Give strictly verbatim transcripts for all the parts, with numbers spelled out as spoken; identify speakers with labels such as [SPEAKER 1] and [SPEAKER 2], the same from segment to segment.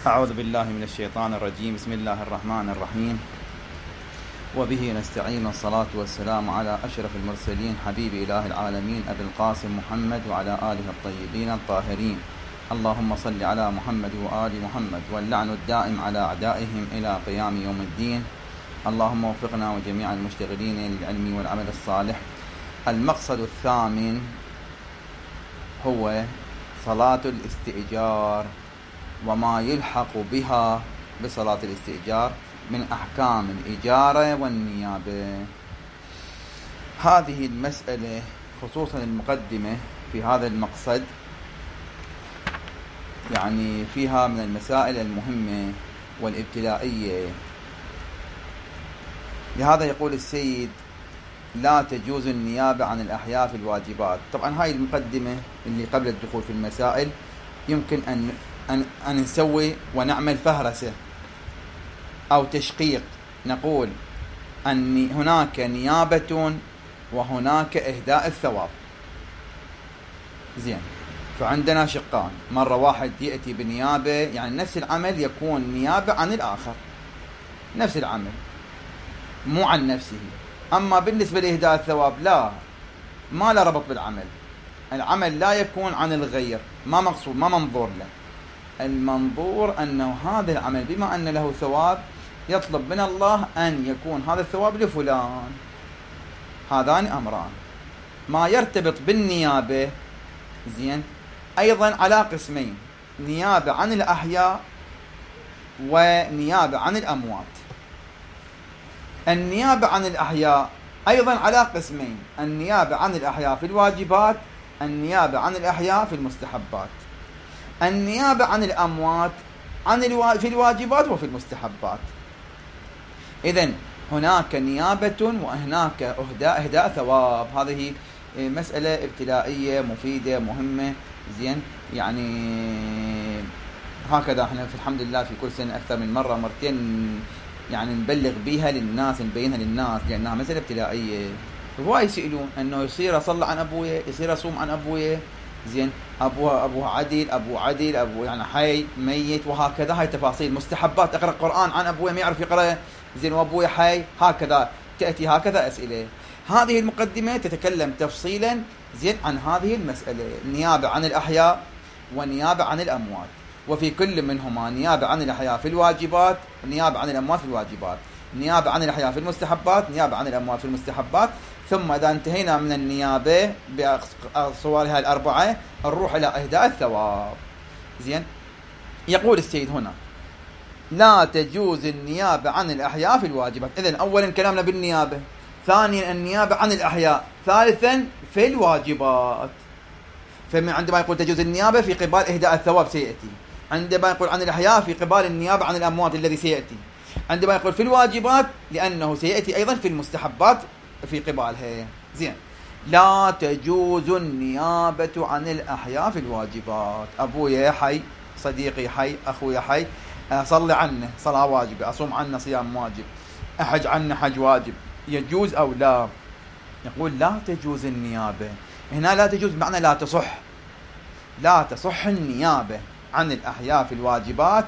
[SPEAKER 1] أعوذ بالله من الشيطان الرجيم. بسم الله الرحمن الرحيم، وبه نستعين. الصلاة والسلام على أشرف المرسلين حبيب إله العالمين أبي القاسم محمد وعلى آله الطيبين الطاهرين. اللهم صل على محمد وآل محمد، واللعن الدائم على أعدائهم إلى قيام يوم الدين. اللهم وفقنا وجميع المشتغلين للعلم والعمل الصالح. المقصد الثامن هو صلاة الاستئجار وما يلحق بها بصلاة الاستئجار من أحكام الإجارة والنيابة. هذه المسألة خصوصا المقدمة في هذا المقصد يعني فيها من المسائل المهمة والابتلائية. لهذا يقول السيد: لا تجوز النيابة عن الأحياء في الواجبات. طبعا هاي المقدمة اللي قبل الدخول في المسائل يمكن أن أن, أن نسوي ونعمل فهرسة أو تشقيق، نقول أن هناك نيابة وهناك إهداء الثواب. زين، فعندنا شقان. مرة واحد يأتي بنيابة، يعني نفس العمل يكون نيابة عن الآخر، نفس العمل مو عن نفسه. أما بالنسبة لإهداء الثواب لا، ما له ربط بالعمل. العمل لا يكون عن الغير، ما مقصود، ما منظور له. المنظور أنه هذا العمل بما أن له ثواب يطلب من الله أن يكون هذا الثواب لفلان. هذان أمران. ما يرتبط بالنيابة زين أيضا على قسمين: نيابة عن الأحياء ونيابة عن الأموات. النيابة عن الأحياء أيضا على قسمين: النيابة عن الأحياء في الواجبات، النيابة عن الأحياء في المستحبات. النيابة عن الأموات عن الوا... في الواجبات وفي المستحبات. إذن هناك نيابة وهناك إهداء إهداء ثواب. هذه مسألة ابتلائية مفيدة مهمة. زين، يعني هكذا احنا في الحمد لله في كل سنة أكثر من مرة مرتين يعني نبلغ بيها للناس، نبينها للناس، لأنها مسألة ابتلائية. هواي يسألون أنه يصير أصلي عن أبويا، يصير أصوم عن أبويا. زين، أبوها أبوها عدل، أبو عدل، أبو يعني حي ميت، وهكذا. هاي تفاصيل. مستحبات: أقرأ قرآن عن أبويا ما يعرف يقرأ، زين، وأبويا حي، هكذا تأتي هكذا أسئلة. هذه المقدمة تتكلم تفصيلا زين عن هذه المسألة: نيابة عن الأحياء ونيابة عن الأموات، وفي كل منهما نيابة عن الأحياء في الواجبات، نيابة عن الأموات في الواجبات، نيابة عن الأحياء في المستحبات، نيابة عن الأموات في المستحبات. ثم إذا انتهينا من النيابة بصورها الأربعة نروح إلى إهداء الثواب. زين، يقول السيد هنا: لا تجوز النيابة عن الأحياء في الواجبات. إذن أولا كلامنا بالنيابة، ثانيا النيابة عن الأحياء، ثالثا في الواجبات. فمن عندما يقول تجوز النيابة في قبال إهداء الثواب سيأتي، عندما يقول عن الأحياء في قبال النيابة عن الأموات الذي سيأتي، عندما يقول في الواجبات لأنه سيأتي أيضا في المستحبات في قبالها. زين، لا تجوز النيابة عن الأحياء في الواجبات. أبويا حي، صديقي حي، أخويا حي، أصلي عنه صلاة واجبة، أصوم عنه صيام واجب، أحج عنه حج واجب، يجوز أو لا؟ يقول لا تجوز النيابة. هنا لا تجوز بمعنى لا تصح، لا تصح النيابة عن الأحياء في الواجبات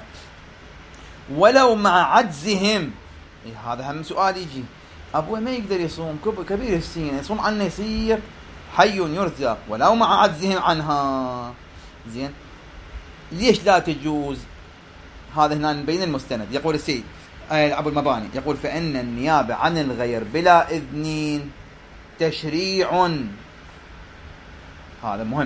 [SPEAKER 1] ولو مع عجزهم. إيه هذا هم سؤال يجي: أبوه ما يقدر يصوم، كبير السن، يصوم عنه يصير حي يرزق ولو مع عجزهم عنها. زين، ليش لا تجوز؟ هذا هنا نبين المستند. يقول السيد أبو المباني، يقول: فإن النيابة عن الغير بلا إذن تشريع. هذا مهم.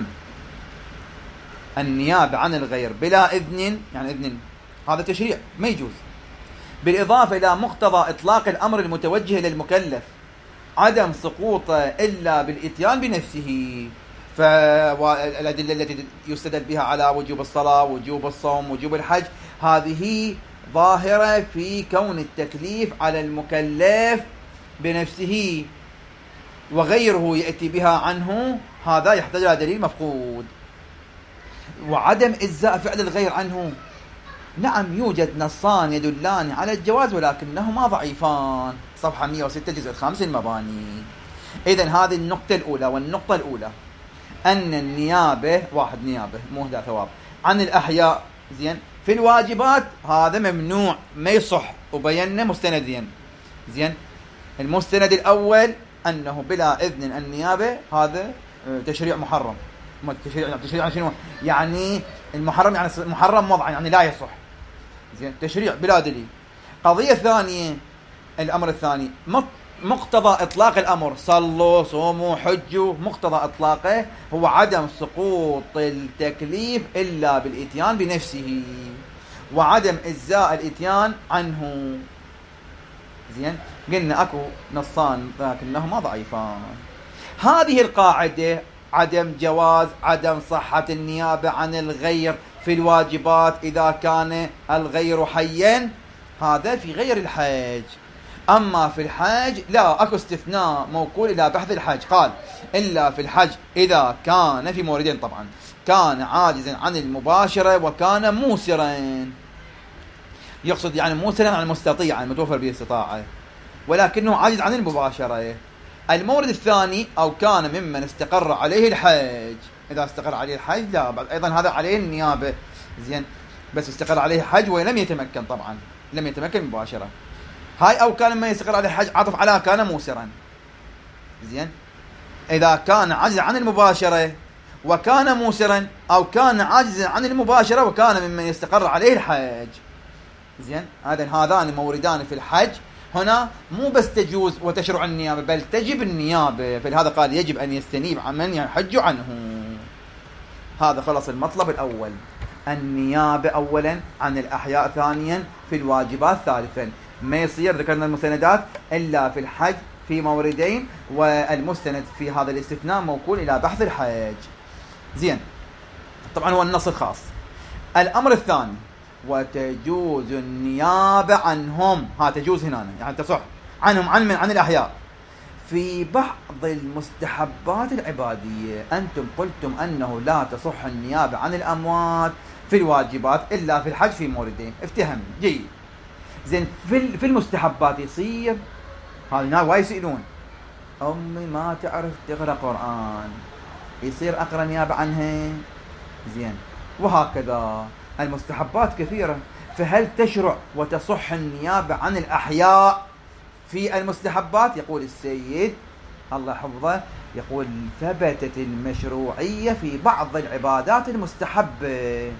[SPEAKER 1] النيابة عن الغير بلا إذن، يعني إذن هذا تشريع ما يجوز، بالإضافة إلى مقتضى إطلاق الأمر المتوجه للمكلف عدم سقوطه إلا بالإتيان بنفسه. فالأدلة التي يستدل بها على وجوب الصلاة، وجوب الصوم، وجوب الحج، هذه ظاهرة في كون التكليف على المكلف بنفسه، وغيره يأتي بها عنه، هذا يحتاج إلى دليل مفقود. وعدم إجزاء فعل الغير عنه، نعم يوجد نصان يدلان على الجواز ولكنهما ضعيفان. صفحة مئة وستة جزء الخامس المباني. إذن هذه النقطة الأولى. والنقطة الأولى أن النيابة، واحد، نيابة مو إهداء ثواب عن الأحياء زين في الواجبات هذا ممنوع ما يصح، وبينا مستندين. زين، المستند الأول أنه بلا إذن النيابة هذا تشريع محرم. تشريع تشريع شنو؟ يعني المحرم، يعني محرم وضعا، يعني لا يصح. زين، تشريع بلا دليل. قضية ثانية، الأمر الثاني مقتضى إطلاق الأمر، صلوا صوموا حجوا، مقتضى إطلاقه هو عدم سقوط التكليف إلا بالإتيان بنفسه، وعدم إجزاء الإتيان عنه. زين، قلنا أكو نصان لكنهما ضعيفان. هذه القاعدة عدم جواز عدم صحة النيابة عن الغير في الواجبات إذا كان الغير حيا، هذا في غير الحج. أما في الحج لا، أكو استثناء موكول إلى بحث الحج. قال إلا في الحج إذا كان في موردين طبعا، كان عاجزا عن المباشرة وكان موسرا. يقصد يعني موسرا عن المستطيع، عن المتوفر به استطاعة، ولكنه عاجز عن المباشرة. المورد الثاني أو كان ممن استقر عليه الحج. إذا استقر عليه الحج لا، أيضا هذا عليه النيابة. زين، بس استقر عليه الحج ولم يتمكن، طبعا لم يتمكن مباشرة. هاي أو كان ممن يستقر عليه الحج عطف على كان موسرا. زين، إذا كان عاجز عن المباشرة وكان موسرا، أو كان عاجزا عن المباشرة وكان ممن يستقر عليه الحج. زين، هذا هذان موردان في الحج. هنا مو بس تجوز وتشرع النيابة، بل تجب النيابة. فلهذا قال يجب أن يستنيب عن من يحج عنه. هذا خلص المطلب الأول، النيابة أولا عن الأحياء، ثانيا في الواجبات، ثالثا ما يصير ذكرنا المستندات إلا في الحج في موردين، والمستند في هذا الاستثناء موكول إلى بحث الحج. زين، طبعا هو النص الخاص. الأمر الثاني، وتجوز النيابة عنهم. ها تجوز هنا يعني تصح عنهم، عن من؟ عن الأحياء في بعض المستحبات العبادية. أنتم قلتم أنه لا تصح النيابة عن الأموات في الواجبات إلا في الحج في موردين. افتهم جيد. زين، في في المستحبات يصير هذا الناس وايد يسألون، أمي ما تعرف تقرأ قرآن، يصير أقرأ نيابة عنها؟ زين، وهكذا المستحبات كثيرة، فهل تشرع وتصح النيابة عن الأحياء في المستحبات؟ يقول السيد الله حفظه، يقول ثبتت المشروعية في بعض العبادات المستحبة.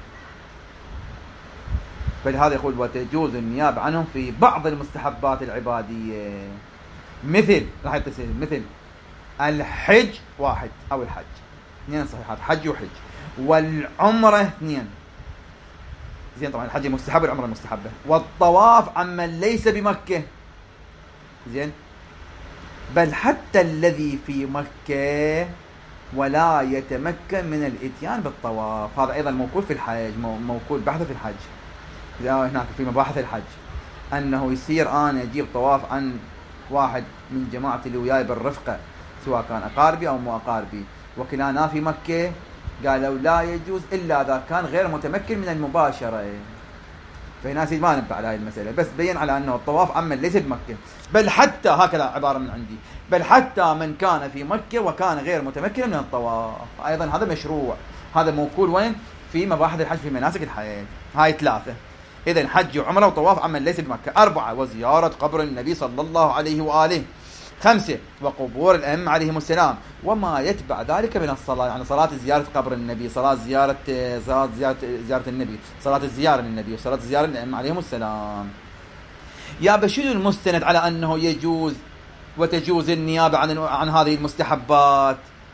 [SPEAKER 1] فلهذا يقول وتجوز النيابة عنهم في بعض المستحبات العبادية، مثل راح يتصل مثل الحج واحد، أو الحج اثنين صحيحات، حج وحج، والعمرة اثنين. زين، طبعا الحج مستحب والعمرة مستحبة، والطواف عمن ليس بمكة. زين، بل حتى الذي في مكة ولا يتمكن من الاتيان بالطواف، هذا أيضا موكول في الحج، موكول بحث في الحج. هناك في مباحث الحج أنه يصير أنا أجيب طواف عن واحد من جماعة اللي وياي بالرفقة، سواء كان أقاربي أو مو أقاربي، وكلانا في مكة، قالوا لا يجوز إلا إذا كان غير متمكن من المباشرة. فهنا سيد ما نبع على هذه المسألة، بس بين على أنه الطواف عمن ليس بمكة، بل حتى هكذا عبارة من عندي، بل حتى من كان في مكة وكان غير متمكن من الطواف أيضا هذا مشروع. هذا موكول وين؟ في مباحث الحج في مناسك الحياة. هاي ثلاثة. إذن حج وعمرة وطواف عمن ليس بمكة. أربعة، وزيارة قبر النبي صلى الله عليه وآله. خمسة، وقبور الأئمة عليهم السلام وما يتبع ذلك من الصلاة، يعني صلاة زيارة قبر النبي، صلاة زيارة صلاة زيارة, زيارة النبي، صلاة الزيارة للنبي، وصلاة زيارة الأئمة عليهم السلام. يا بشير المستند على أنه يجوز وتجوز النيابة عن عن هذه المستحبات.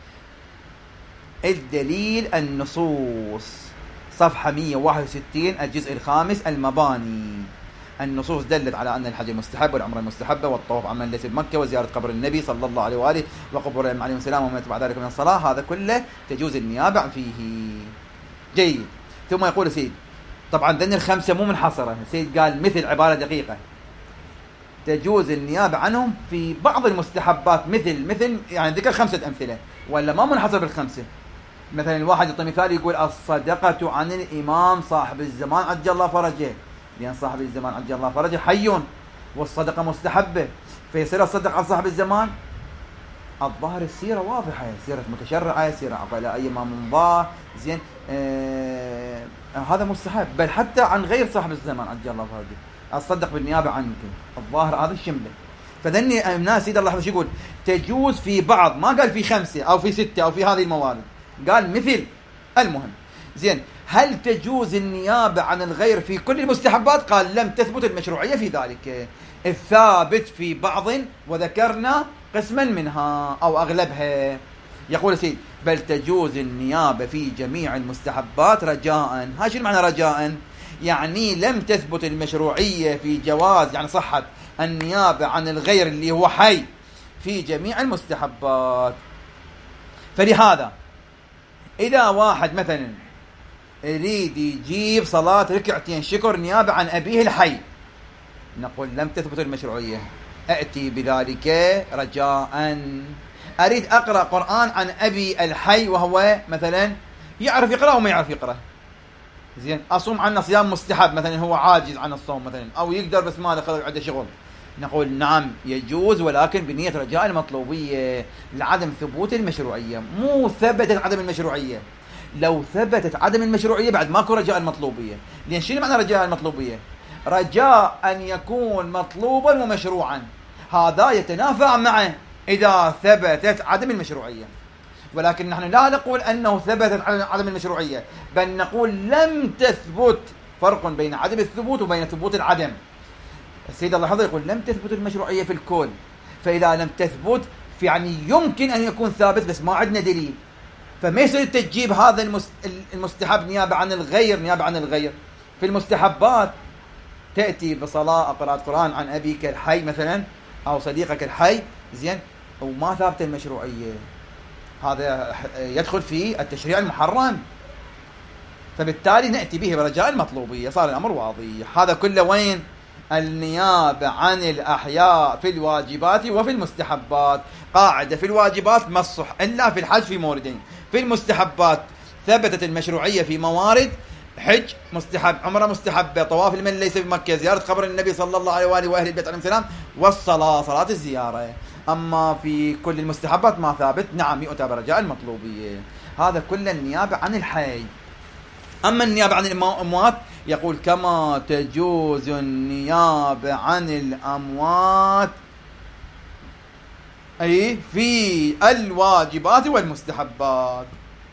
[SPEAKER 1] الدليل النصوص، صفحة مئة وواحد وستين الجزء الخامس المباني. النصوص دلت على أن الحج مستحب والعمرة مستحبة والطواف عمن ليس بمكة وزيارة قبر النبي صلى الله عليه وآله وقبور الأئمة عليهم السلام وما يتبع ذلك من الصلاة، هذا كله تجوز النيابة فيه. جيد. ثم يقول سيد، طبعا ذن الخمسة مو منحصرة، سيد قال مثل عبارة دقيقة، تجوز النيابة عنهم في بعض المستحبات، مثل مثل يعني ذكر خمسة أمثلة ولا ما منحصر بالخمسة. مثلا الواحد يعطي مثال يقول الصدقة عن الإمام صاحب الزمان عجل الله فرجه، لأن صاحب الزمان عجل الله فرجه حي والصدقة مستحبة، فيصير الصدق عن صاحب الزمان. الظاهر السيرة واضحة، سيرة متشرعة، سيرة عقلائية ما منضاه. زين، آه هذا مستحب، بل حتى عن غير صاحب الزمان عجل الله فرجه أصدق بالنيابة عنك، الظاهر هذا الشمله. فذني الناس سيد الله حفظه يقول تجوز في بعض، ما قال في خمسة أو في ستة أو في هذه الموارد، قال مثل. المهم زين، هل تجوز النيابة عن الغير في كل المستحبات؟ قال لم تثبت المشروعية في ذلك، الثابت في بعض وذكرنا قسما منها أو أغلبها. يقول سيد بل تجوز النيابة في جميع المستحبات رجاء. هاي شو معنى رجاء؟ يعني لم تثبت المشروعية في جواز، يعني صحة النيابة عن الغير اللي هو حي في جميع المستحبات. فلهذا إذا واحد مثلا يريد يجيب صلاة ركعتين شكر نيابة عن أبيه الحي، نقول لم تثبت المشروعية، أأتي بذلك رجاء. أريد أقرأ قرآن عن أبي الحي وهو مثلا يعرف يقرأ وما يعرف يقرأ، زين، أصوم عنه صيام مستحب مثلا، هو عاجز عن الصوم مثلا، أو يقدر بس ما دخل عنده شغل، نقول نعم يجوز، ولكن بنية رجاء المطلوبية لعدم ثبوت المشروعية، مو ثبتت عدم المشروعية. لو ثبتت عدم المشروعية بعد ماكو رجاء المطلوبية. لأن شنو معنى رجاء المطلوبية؟ رجاء أن يكون مطلوبا ومشروعا، هذا يتنافع معه إذا ثبتت عدم المشروعية. ولكن نحن لا نقول أنه ثبتت عدم المشروعية، بل نقول لم تثبت. فرق بين عدم الثبوت وبين ثبوت العدم. السيد الله حفظه يقول لم تثبت المشروعية في الكل، فإذا لم تثبت يعني يمكن أن يكون ثابت بس ما عندنا دليل، فما يصير تجيب هذا المستحب نيابة عن الغير. نيابة عن الغير في المستحبات تأتي بصلاة قراءة قرآن عن أبيك الحي مثلا أو صديقك الحي، زين، وما ثابت المشروعية، هذا يدخل في التشريع المحرم، فبالتالي نأتي به برجاء المطلوبية. صار الأمر واضح. هذا كله وين؟ النيابة عن الأحياء في الواجبات وفي المستحبات. قاعدة في الواجبات ما الصح إلا في الحج في موردين. في المستحبات ثبتت المشروعية في موارد: حج مستحب، عمره مستحبة، طواف لمن ليس بمكة، زيارة قبر النبي صلى الله عليه وآله وأهل البيت عليهم السلام، والصلاة، صلاة الزيارة. أما في كل المستحبات ما ثابت، نعم يؤتى برجاء المطلوبية. هذا كل النيابة عن الحي. أما النيابة عن الأموات يقول كما تجوز النيابة عن الأموات أي في الواجبات والمستحبات.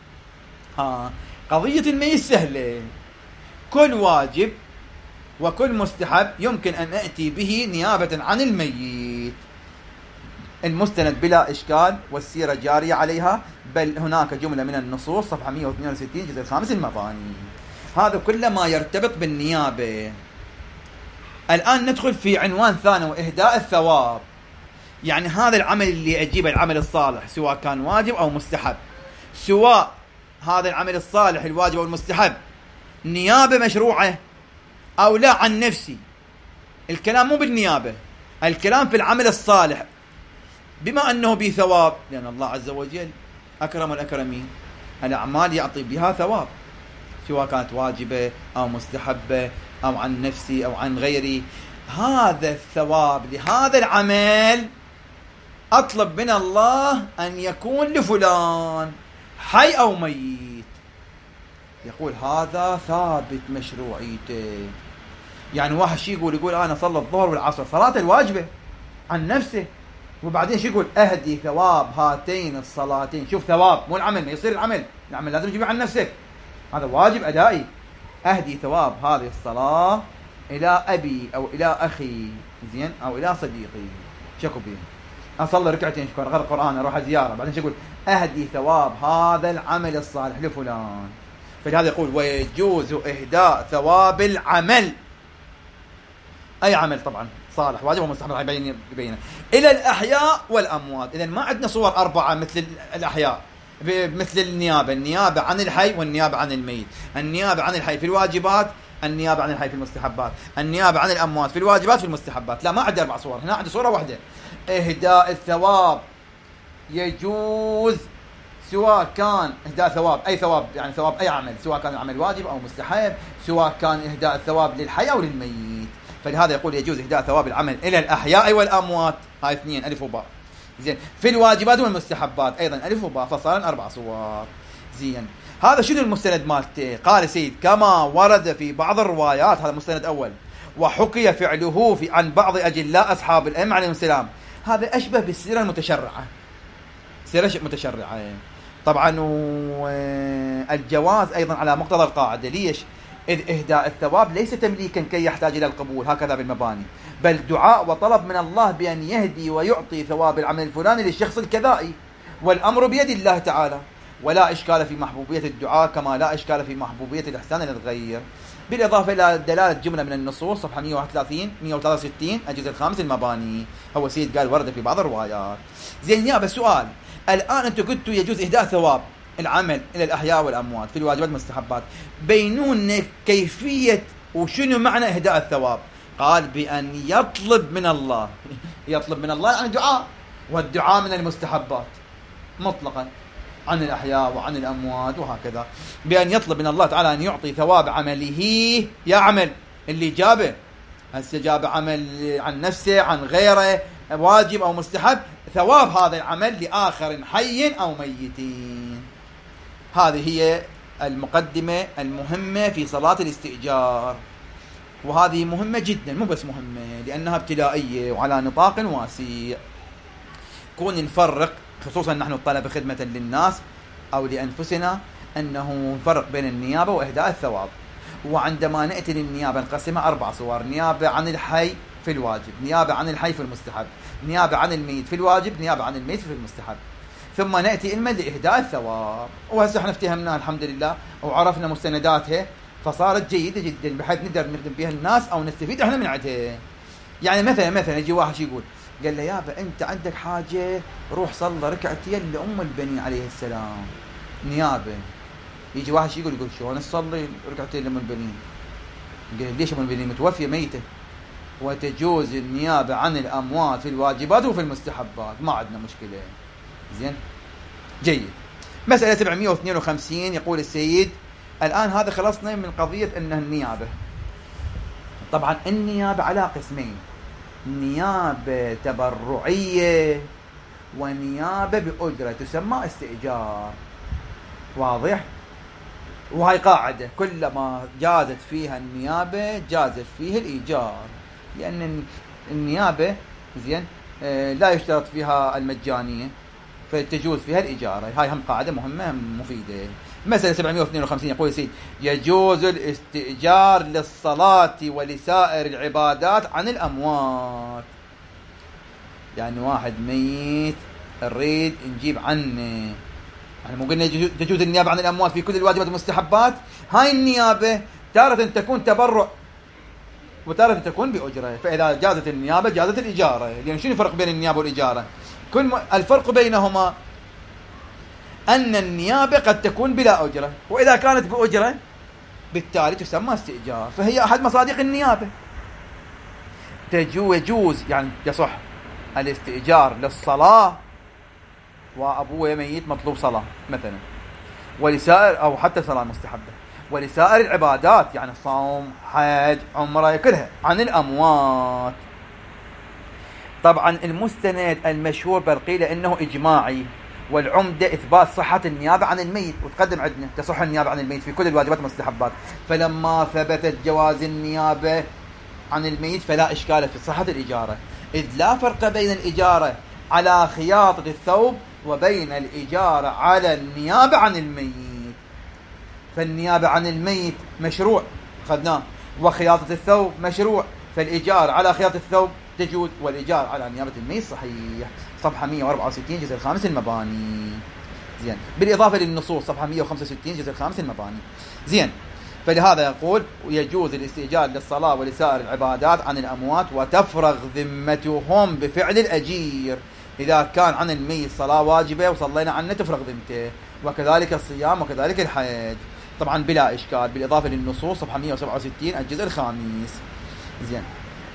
[SPEAKER 1] ها قضية الميت سهلة، كل واجب وكل مستحب يمكن أن أأتي به نيابة عن الميت، المستند بلا إشكال والسيرة جارية عليها، بل هناك جملة من النصوص صفحة مئة واثنين وستين جزء الخامس المباني. هذا كله ما يرتبط بالنيابة. الآن ندخل في عنوان ثاني وإهداء الثواب. يعني هذا العمل اللي أجيبه، العمل الصالح سواء كان واجب أو مستحب، سواء هذا العمل الصالح الواجب أو المستحب نيابة مشروعة أو لا عن نفسي. الكلام مو بالنيابة، الكلام في العمل الصالح، بما أنه به ثواب، لأن الله عز وجل أكرم الأكرمين، الأعمال يعطي بها ثواب سواء كانت واجبة أو مستحبة أو عن نفسي أو عن غيري. هذا الثواب لهذا العمل أطلب من الله أن يكون لفلان حي أو ميت. يقول هذا ثابت مشروعيته. يعني واحد شي يقول يقول أنا صلى الظهر والعصر صلاة الواجبة عن نفسه، وبعدين شي يقول أهدي ثواب هاتين الصلاتين. شوف ثواب مو العمل، ما يصير العمل، العمل لازم تجيبه عن نفسك، هذا واجب أدائي. أهدي ثواب هذه الصلاة إلى أبي أو إلى أخي، زين، أو إلى صديقي، شكو بيه، أصلي ركعتين شكر، غير القرآن، أروح زيارة، بعدين يقول أهدي ثواب هذا العمل الصالح لفلان. فلهذا يقول ويجوز إهداء ثواب العمل، أي عمل طبعا صالح واجب ومستحب يبين يبينه، إلى الأحياء والأموات. إذن ما عندنا صور أربعة مثل الأحياء، مثل النيابة، النيابة عن الحي والنيابة عن الميت، النيابة عن الحي في الواجبات، النيابة عن الحي في المستحبات، النيابة عن الأموات في الواجبات في المستحبات. لا، ما عندي أربع صور، هنا عندي صورة واحدة. إهداء الثواب يجوز سواء كان إهداء ثواب أي ثواب، يعني ثواب أي عمل، سواء كان العمل واجب أو مستحب، سواء كان إهداء الثواب للحي أو للميت. فلهذا يقول يجوز إهداء ثواب العمل إلى الأحياء والأموات. هاي اثنين ألف وباء. زين، في الواجبات والمستحبات أيضا ألف وباء، فصار أربع صور. زين، هذا شنو المستند مالته؟ قال سيد كما ورد في بعض الروايات، هذا مستند أول، وحكي فعله في عن بعض أجلاء أصحاب الأئمة عليهم السلام. هذا أشبه بالسيرة المتشرعة، سيرة متشرعة طبعا. والجواز أيضا على مقتضى القاعدة. ليش؟ إذ إهداء الثواب ليس تمليكا كي يحتاج إلى القبول هكذا بالمباني، بل دعاء وطلب من الله بأن يهدي ويعطي ثواب العمل الفلاني للشخص الكذائي، والأمر بيد الله تعالى. ولا إشكال في محبوبية الدعاء كما لا إشكال في محبوبية الإحسان للغير. بالإضافة إلى دلالة جملة من النصوص صفحة مئة وواحد وثلاثين مئة وثلاثة وستين الجزء الخامس المباني. هو سيد قال ورد في بعض الروايات. زين يا بس سؤال، الآن أنتم قلتوا يجوز إهداء ثواب العمل إلى الأحياء والأموات في الواجبات والمستحبات، بينون كيفية وشنو معنى إهداء الثواب. قال بأن يطلب من الله، يطلب من الله يعني دعاء، والدعاء من المستحبات مطلقا عن الأحياء وعن الأموات وهكذا، بأن يطلب من الله تعالى أن يعطي ثواب عمله. يا عمل اللي جابه، هسه جاب عمل عن نفسه عن غيره واجب أو مستحب، ثواب هذا العمل لآخر حي أو ميتين. هذه هي المقدمة المهمة في صلاة الاستئجار، وهذه مهمة جدا، مو بس مهمة لأنها ابتدائية وعلى نطاق واسع. كون نفرق خصوصا نحن الطلبة خدمة للناس أو لأنفسنا، أنه نفرق بين النيابة وإهداء الثواب. وعندما نأتي للنيابة نقسمها أربع صور: نيابة عن الحي في الواجب، نيابة عن الحي في المستحب، نيابة عن الميت في الواجب، نيابة عن الميت في المستحب. ثم نأتي إلما لإهداء الثواب، وهسه احنا افتهمناها الحمد لله وعرفنا مستنداتها، فصارت جيدة جدا بحيث نقدر نخدم بها الناس أو نستفيد احنا من عندها. يعني مثلا مثلا يجي واحد شي يقول، قال له يابا أنت عندك حاجة روح صلى ركعتين لأم البنين عليه السلام نيابة. يجي واحد شي يقول يقول شلون نصلي ركعتين لأم البنين؟ قال ليش أم البنين متوفية ميتة؟ وتجوز النيابة عن الأموات في الواجبات وفي المستحبات، ما عندنا مشكلة. زين جيد. مسألة سبعمئة واثنين وخمسين يقول السيد الآن هذا خلصنا من قضية أنها النيابة. طبعا النيابة على قسمين: نيابة تبرعية ونيابة بأجرة تسمى استئجار. واضح؟ وهي قاعدة، كلما جازت فيها النيابة جازت فيه الإيجار، لأن النيابة زين لا يشترط فيها المجانية فتجوز فيها الإجارة. هاي هم قاعدة مهمة مفيدة. مسألة سبعمئة واثنين وخمسين يقول السيد يجوز الاستئجار للصلاة ولسائر العبادات عن الأموات. يعني واحد ميت نريد نجيب عنه، يعني مو قلنا تجوز النيابة عن الأموات في كل الواجبات والمستحبات. هاي النيابة تارة تكون تبرع وتارة تكون بأجرة، فإذا جازت النيابة جازت الإجارة. لأن شنو الفرق بين النيابة والإجارة؟ كل م... الفرق بينهما أن النيابة قد تكون بلا أجرة، وإذا كانت بأجرة بالتالي تسمى استئجار، فهي أحد مصادق النيابة. تجو يجوز يعني يصح الاستئجار للصلاة، وأبوه ميت مطلوب صلاة مثلا، ولسائر أو حتى صلاة مستحبة، ولسائر العبادات يعني صوم حج عمره كلها عن الأموات. طبعا المستند المشهور بالقيل إنه إجماعي، والعمدة إثبات صحة النيابة عن الميت، وتقدم عندنا تصح النيابة عن الميت في كل الواجبات والمستحبات. فلما ثبتت جواز النيابة عن الميت فلا إشكال في صحة الإجارة، إذ لا فرق بين الإجارة على خياطة الثوب وبين الإجارة على النيابة عن الميت. فالنيابة عن الميت مشروع خذناه، وخياطة الثوب مشروع، فالإجارة على خياطة الثوب تجوز، والإجارة على نيابة الميت صحيح. صفحة مئة وأربعة وستين جزء الخامس المباني. زين، بالإضافة للنصوص صفحة مئة وخمسة وستين جزء الخامس المباني. زين، فلهذا يقول يجوز الاستئجار للصلاة ولسائر العبادات عن الأموات وتفرغ ذمتهم بفعل الأجير. إذا كان عن الميت صلاة واجبة وصلينا عنه تفرغ ذمته، وكذلك الصيام وكذلك الحج، طبعا بلا إشكال. بالإضافة للنصوص صفحة مئة وسبعة وستين الجزء الخامس. زين،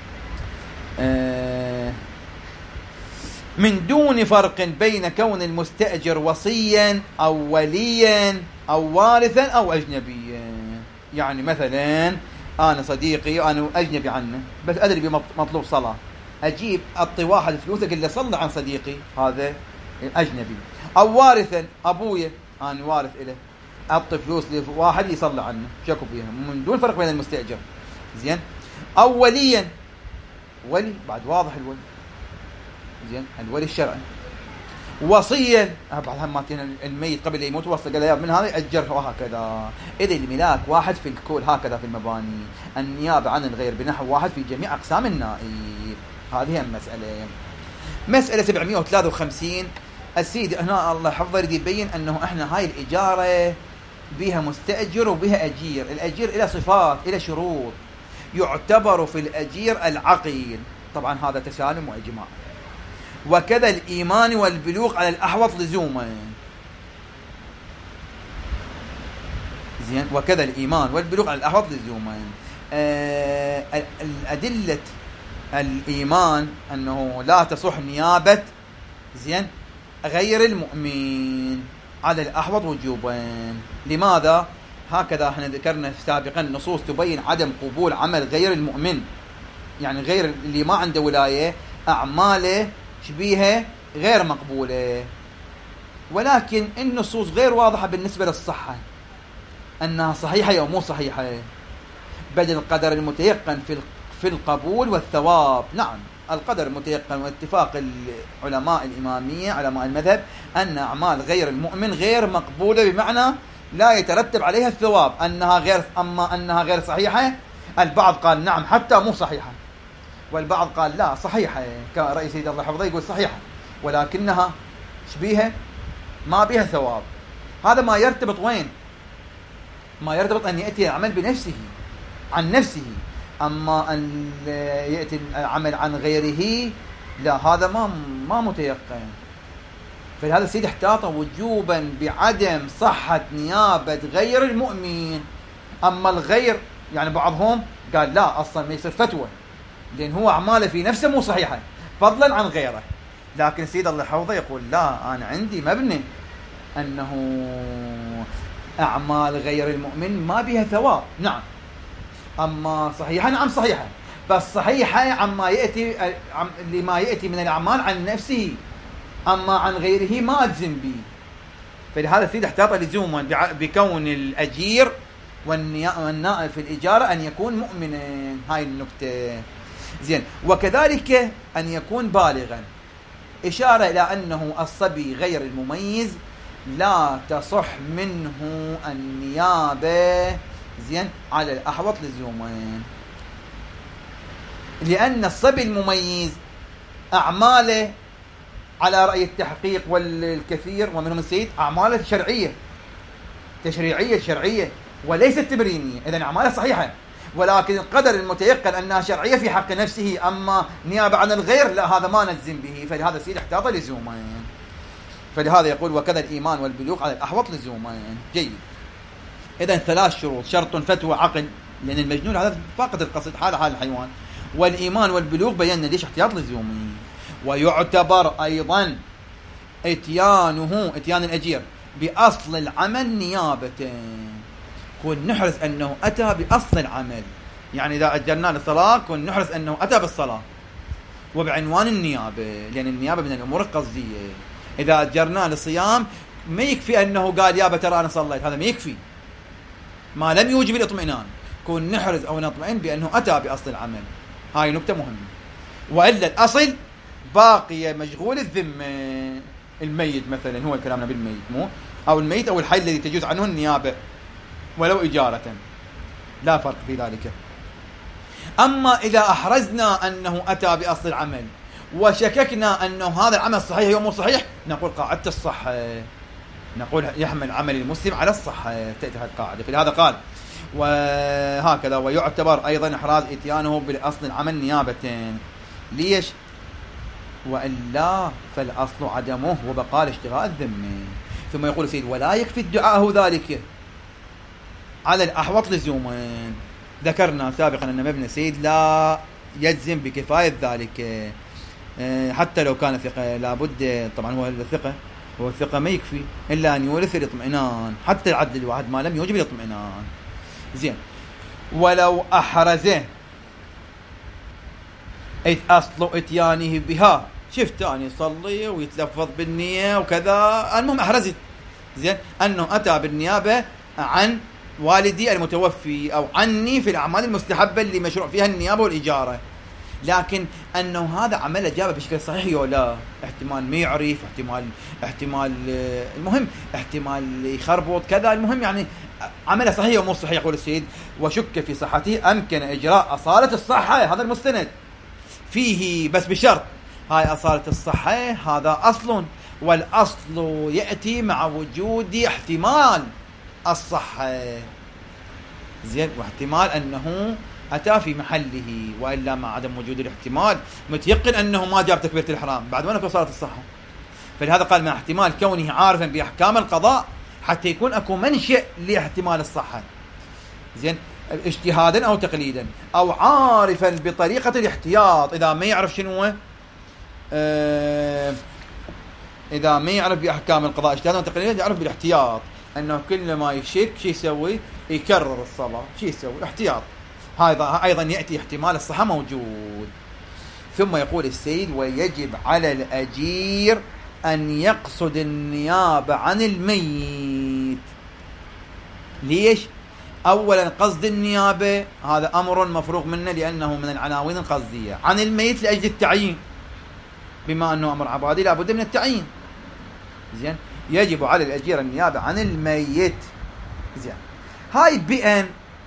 [SPEAKER 1] آه من دون فرق بين كون المستأجر وصيا أو وليا أو وارثا أو أجنبيا. يعني مثلا أنا صديقي أنا أجنبي عنه بس أدري بمطلوب صلاة، أجيب أعطي واحد فلوس أقول له صلى عن صديقي، هذا أجنبي. أو وارثا أبويا أنا وارث إله أعطي فلوس لواحد يصلي عنه شكو بيها من دون فرق بين المستأجر. زين. أوليا ولي بعد واضح الولي. زين. الولي الشرعي. وصيا بعد هم ماتين الميت قبل يموت وصى قال يا من هذا يأجر وهكذا. إذا الملاك واحد في الكل هكذا في المباني. النيابة عن الغير بنحو واحد في جميع أقسام النائب. هذه المسألة. مسألة سبعمائة وثلاثة وخمسين السيد هنا الله حفظه يريد يبين أنه إحنا هاي الإجارة بها مستأجر وبها أجير. الأجير إلى صفات إلى شروط. يعتبر في الأجير العقيل. طبعا هذا تسالم وإجماع. وكذا الإيمان والبلوغ على الأحوط لزوما. زين. وكذا الإيمان والبلوغ على الأحوط لزوما. آه الأدلة الإيمان أنه لا تصح نيابة زين غير المؤمن على الأحوط وجوبا. لماذا؟ هكذا احنا ذكرنا سابقا نصوص تبين عدم قبول عمل غير المؤمن. يعني غير اللي ما عنده ولاية أعماله شبيهة غير مقبولة. ولكن النصوص غير واضحة بالنسبة للصحة أنها صحيحة أو مو صحيحة. بدل القدر المتيقن في في القبول والثواب. نعم القدر المتيقن واتفاق العلماء الإمامية علماء المذهب أن أعمال غير المؤمن غير مقبولة بمعنى لا يترتب عليها الثواب. أنها غير أما أنها غير صحيحة البعض قال نعم حتى مو صحيحة والبعض قال لا صحيحة كرئيس سيد الله حفظه يقول صحيحة ولكنها شبيهة ما بها ثواب. هذا ما يرتبط وين؟ ما يرتبط أن يأتي العمل بنفسه عن نفسه. أما أن يأتي العمل عن غيره لا هذا ما ما متيقن. فلهذا السيد احتاط وجوبا بعدم صحة نيابة غير المؤمن. أما الغير يعني بعضهم قال لا أصلا ما يصير فتوى لأن هو أعماله في نفسه مو صحيحة فضلا عن غيره. لكن السيد الله حفظه يقول لا أنا عندي مبني أنه أعمال غير المؤمن ما بها ثواب. نعم أما صحيحة نعم صحيحة بس صحيحة عما يأتي عم لما يأتي من الأعمال عن نفسه. أما عن غيره ما أجزم به. فلهذا السيد احتاط لزوما بكون الأجير والنائب في الإجارة أن يكون مؤمنا. هاي النكتة. زين. وكذلك أن يكون بالغا. إشارة إلى أنه الصبي غير المميز لا تصح منه النيابة زين على الأحوط لزوما. لأن الصبي المميز أعماله على رأي التحقيق والكثير ومنهم السيد أعماله شرعية تشريعية شرعية وليست تبرينية. إذن أعماله صحيحة ولكن القدر المتيقن أنها شرعية في حق نفسه. أما نيابة عن الغير لا هذا ما نجزم به. فلهذا السيد احتاط لزوما. فلهذا يقول وكذا الإيمان والبلوغ على الأحوط لزوما. جيد. إذن ثلاث شروط. شرط فتوى عقل لأن المجنون هذا فاقد القصد حال حال الحيوان. والإيمان والبلوغ بينا ليش احتياط لزومي. ويعتبر أيضا اتيانه اتيان الأجير بأصل العمل نيابة. كن نحرص أنه أتى بأصل العمل. يعني إذا أجرنا للصلاة كن نحرص أنه أتى بالصلاة وبعنوان النيابة لأن النيابة من الأمور القصدية. إذا أجرنا للصيام ما يكفي أنه قال يابا ترى أنا صليت. هذا ما يكفي ما لم يوجب الاطمئنان. كن نحرص أو نطمئن بأنه أتى بأصل العمل. هاي نكتة مهمة. وإلا الأصل باقي مشغول الذمة. الميت مثلا هو كلامنا بالميت مو أو الميت أو الحي الذي تجوز عنه النيابة ولو إجارة لا فرق في ذلك. أما إذا أحرزنا أنه أتى بأصل العمل وشككنا أنه هذا العمل صحيح أو مو صحيح نقول قاعدة الصحة. نقول يحمل عمل المسلم على الصحة. تأتي هذه القاعدة. فلهذا قال وهكذا ويعتبر أيضا إحراز إتيانه بالأصل العمل نيابة. ليش؟ وإلا فالأصل عدمه وبقاء اشتغال الذمة. ثم يقول سيد ولا يكفي ادعاءه ذلك على الأحوط لزوما. ذكرنا سابقا أن مبنى سيد لا يجزم بكفاية ذلك حتى لو كان ثقة. لابد طبعا هو الثقة هو الثقة ما يكفي إلا أن يورث الاطمئنان حتى العدل الواحد ما لم يوجب الاطمئنان. زين. ولو أحرزه أصل إتيانه بها. شفت أن يصلي ويتلفظ بالنية وكذا المهم أحرزت زين أنه أتى بالنيابة عن والدي المتوفي أو عني في الأعمال المستحبة اللي مشروع فيها النيابة والإجارة. لكن أنه هذا عمله جابه بشكل صحيح ولا احتمال ما يعرف، احتمال احتمال المهم احتمال يخربط كذا، المهم يعني عمله صحيح ومو صحيح. يقول السيد وشك في صحته أمكن إجراء أصالة الصحة، هذا المستند فيه بس بشرط هاي أصالة الصحة هذا أصل، والأصل يأتي مع وجود احتمال الصحة، زين، واحتمال أنه أتى في محله، وإلا مع عدم وجود الاحتمال متيقن أنه ما جاب تكبيرة الإحرام بعد وين أكو صلاة الصحة. فلهذا قال مع احتمال كونه عارفا بأحكام القضاء حتى يكون أكو منشأ لاحتمال الصحة، زين، اجتهادا أو تقليدا، أو عارفا بطريقة الاحتياط. إذا ما يعرف شنو اه إذا ما يعرف بأحكام القضاء اجتهادا أو تقليدا يعرف بالاحتياط، أنه كل ما يشك شي يسوي يكرر الصلاة، شي يسوي احتياط. هذا أيضا يأتي احتمال الصحة موجود. ثم يقول السيد ويجب على الأجير أن يقصد النيابة عن الميت. ليش؟ أولا قصد النيابة هذا أمر مفروغ منه لأنه من العناوين القصدية. عن الميت لأجل التعيين، بما أنه أمر عبادي لابد من التعيين، زين. يجب على الأجير النيابة عن الميت، زين. هاي بأن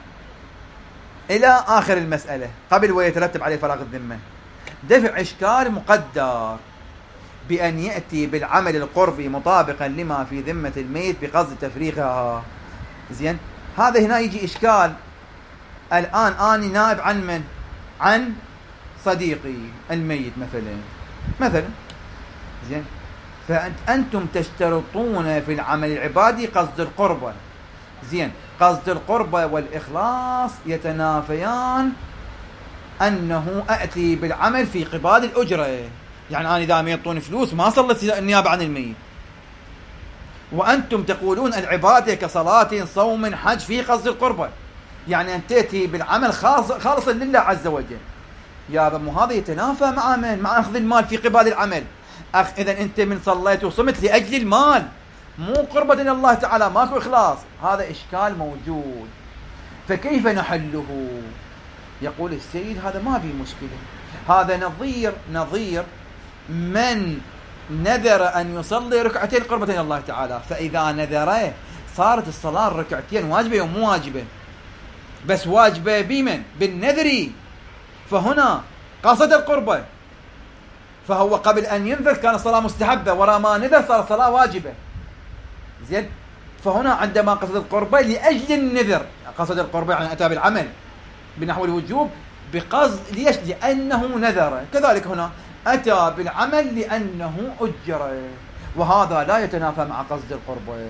[SPEAKER 1] إلى آخر المسألة قبل ويترتب عليه فراغ الذمة دفع إشكال مقدر بأن يأتي بالعمل القربي مطابقا لما في ذمة الميت بقصد تفريغها، زين. هذا هنا يجي إشكال. الآن أنا نائب عن من؟ عن صديقي الميت مثلا مثلا زين. فأنتم تشترطون في العمل العبادي قصد القربة، زين. قصد القربة والإخلاص يتنافيان أنه أأتي بالعمل في قبال الأجرة. يعني أنا إذا ما يعطوني فلوس ما صلت النيابة عن الميت، وأنتم تقولون العبادة كصلاة صوم حج في قصد القربة، يعني أن تأتي بالعمل خالص خالصا لله عز وجل. يا بمو هذا يتنافى مع من؟ مع أخذ المال في قبال العمل. أخ إذا أنت من صليت وصمت لأجل المال مو قربة إلى الله تعالى، ماكو إخلاص، هذا إشكال موجود. فكيف نحله؟ يقول السيد هذا ما بيه مشكلة. هذا نظير نظير من نذر أن يصلي ركعتين قربة إلى الله تعالى، فإذا نذره صارت الصلاة ركعتين واجبة ومو واجبة، بس واجبة بمن؟ بالنذري، فهنا قصد القربة، فهو قبل أن ينذر كان الصلاة مستحبة، ورا ما نذر صار الصلاة واجبة، زين. فهنا عندما قصد القربة لأجل النذر، قصد القربة يعني أتى بالعمل بنحو الوجوب بقصد ليش؟ لأنه نذر. كذلك هنا أتى بالعمل لأنه أجر، وهذا لا يتنافى مع قصد القربة.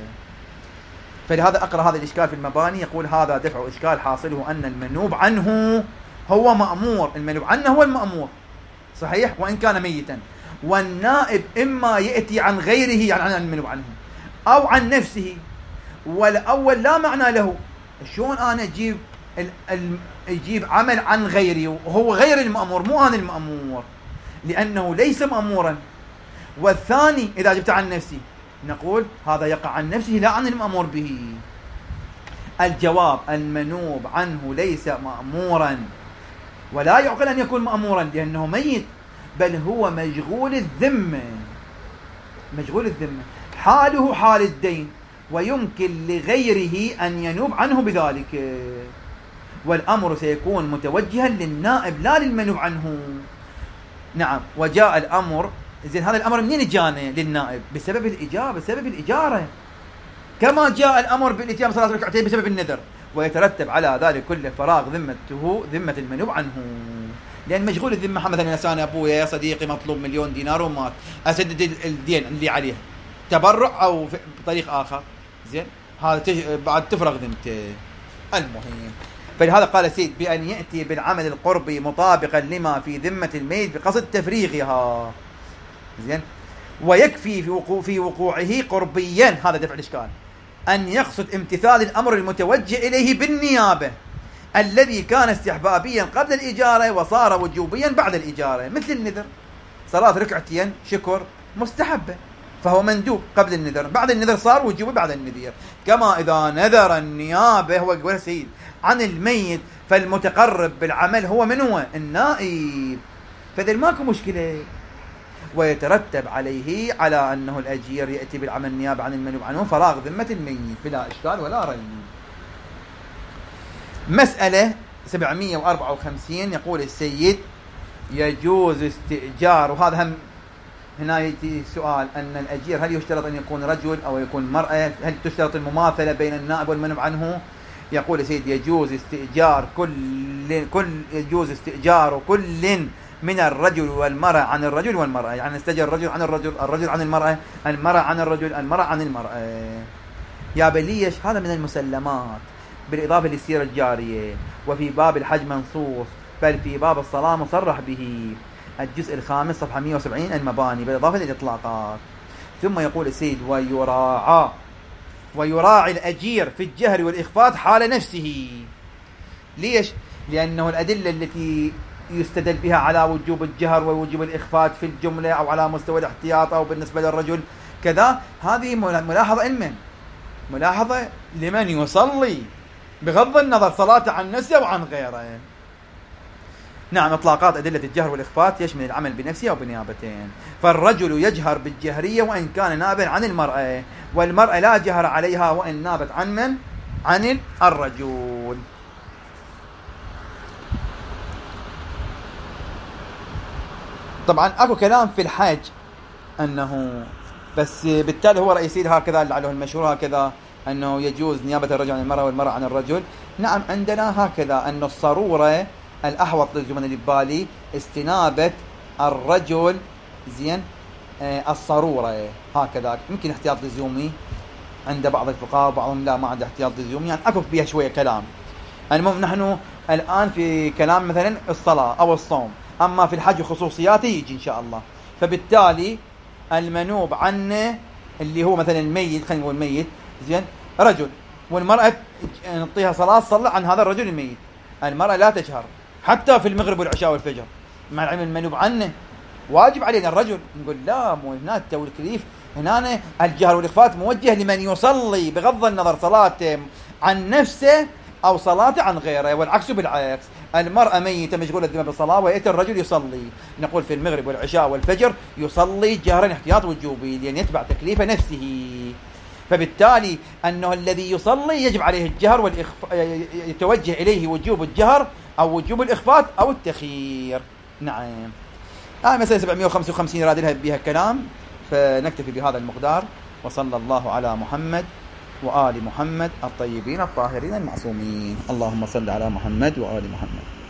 [SPEAKER 1] فلهذا أقرأ هذا الإشكال في المباني. يقول هذا دفع إشكال حاصله أن المنوب عنه هو مأمور، المنوب عنه هو المأمور صحيح وإن كان ميتا، والنائب إما يأتي عن غيره يعني عن المنوب عنه أو عن نفسه، والأول لا معنى له. شلون أنا أجيب يجيب عمل عن غيري وهو غير المأمور مو أنا المأمور، لأنه ليس مأمورا. والثاني إذا جبت عن نفسي نقول هذا يقع عن نفسه لا عن المأمور به. الجواب المنوب عنه ليس مأمورا، ولا يعقل أن يكون مأمورا لأنه ميت، بل هو مشغول الذمة، مشغول الذمة، حاله حال الدين، ويمكن لغيره أن ينوب عنه بذلك، والأمر سيكون متوجها للنائب لا للمنوب عنه. نعم. وجاء الأمر، زين، هذا الأمر منين جانا للنائب؟ بسبب الإجابة، بسبب الإجارة، كما جاء الأمر بالإتيان صلاة ركعتين بسبب النذر، ويترتب على ذلك كل فراغ ذمته ذمة المنوب عنه. لأن مشغول الذمة مثلا إنسان أبويا يا صديقي مطلوب مليون دينار ومات، أسدد الدين اللي عليه تبرع أو بطريق آخر، زين، هذا تج... بعد تفرغ ذمته. المهم فلهذا قال السيد بأن يأتي بالعمل القربي مطابقا لما في ذمة الميت بقصد تفريغها، زين. ويكفي في, وقوع في وقوعه قربيا، هذا دفع الإشكال، أن يقصد امتثال الأمر المتوجه إليه بالنيابة الذي كان استحبابيا قبل الإجارة وصار وجوبيا بعد الإجارة، مثل النذر، صلاة ركعتين شكر مستحبة فهو مندوب قبل النذر، بعد النذر صار وجوب بعد النذير. كما إذا نذر النيابة هو يقول سيد عن الميت فالمتقرب بالعمل هو من هو؟ النائب، فإذا ماكو مشكلة. ويترتب عليه على أنه الأجير يأتي بالعمل نيابة عن المنوب عنه فراغ ذمة الميت بلا إشكال ولا ريب. مسألة سبعمئة وأربعة وخمسين يقول السيد يجوز استئجار، وهذا هم هنا يأتي سؤال أن الأجير هل يشترط أن يكون رجل أو يكون مرأة؟ هل تشترط المماثلة بين النائب والمنوب عنه؟ يقول السيد يجوز استئجار كل كل يجوز استئجار كل من الرجل والمرأة عن الرجل والمرأة، يعني استأجر الرجل عن الرجل، الرجل عن المرأة، المرأة عن الرجل، المرأة عن المرأة. يا بليش هذا من المسلمات بالإضافة للسيرة الجارية، وفي باب الحج منصوص، بل في باب الصلاة مصرح به، الجزء الخامس صفحة مئة وسبعين المباني، بالإضافة للإطلاقات. ثم يقول السيد ويراعى ويراعي الأجير في الجهر والإخفاء حال نفسه. ليش؟ لأنه الأدلة التي يستدل بها على وجوب الجهر ووجوب الإخفاء في الجملة أو على مستوى الاحتياط أو بالنسبة للرجل كذا، هذه ملاحظة لمن؟ ملاحظة لمن يصلي بغض النظر صلاته عن نفسه وعن غيره. نعم، إطلاقات أدلة الجهر والإخفاء يشمل العمل بنفسه أو بنيابتين. فالرجل يجهر بالجهرية وإن كان نابا عن المرأة، والمرأة لا جهر عليها وإن نابت عن من؟ عن الرجل. طبعا أكو كلام في الحج أنه بس بالتالي هو رأي سيد هكذا لعله المشهور هكذا أنه يجوز نيابة الرجل عن المرأة والمرأة عن الرجل. نعم، عندنا هكذا أن الصرورة الأحوط للزمن الإبالي استنابة الرجل زين آه الصرورة هكذا، يمكن احتياط لزومي عند بعض الفقهاء وبعضهم لا ما عنده احتياط لزومي، يعني أكف بها شوية كلام. المهم نحن الآن في كلام مثلا الصلاة أو الصوم، أما في الحج وخصوصياته يجي إن شاء الله. فبالتالي المنوب عنه اللي هو مثلا الميت، خلينا نقول الميت زين رجل، والمرأة نعطيها صلاة صلى عن هذا الرجل الميت، المرأة لا تجهر حتى في المغرب والعشاء والفجر، مع العلم المنوب عنه واجب علينا الرجل. نقول لا، مو هنا التوكليف، هنا الجهر والإخفاء موجه لمن يصلي بغض النظر صلاته عن نفسه أو صلاته عن غيره، والعكس بالعكس. المرأة ميتة مشغولة دائما بالصلاة ويأتي الرجل يصلي، نقول في المغرب والعشاء والفجر يصلي جهرا احتياط وجوبي لأن يتبع تكليف نفسه. فبالتالي أنه الذي يصلي يجب عليه الجهر والإخفاء، يتوجه إليه وجوب الجهر أو وجوب الإخفاء أو التخيير. نعم، آه مسألة سبعمئة وخمسة وخمسين راد لها بها كلام، فنكتفي بهذا المقدار. وصلى الله على محمد وآل محمد الطيبين الطاهرين المعصومين. اللهم صل على محمد وآل محمد.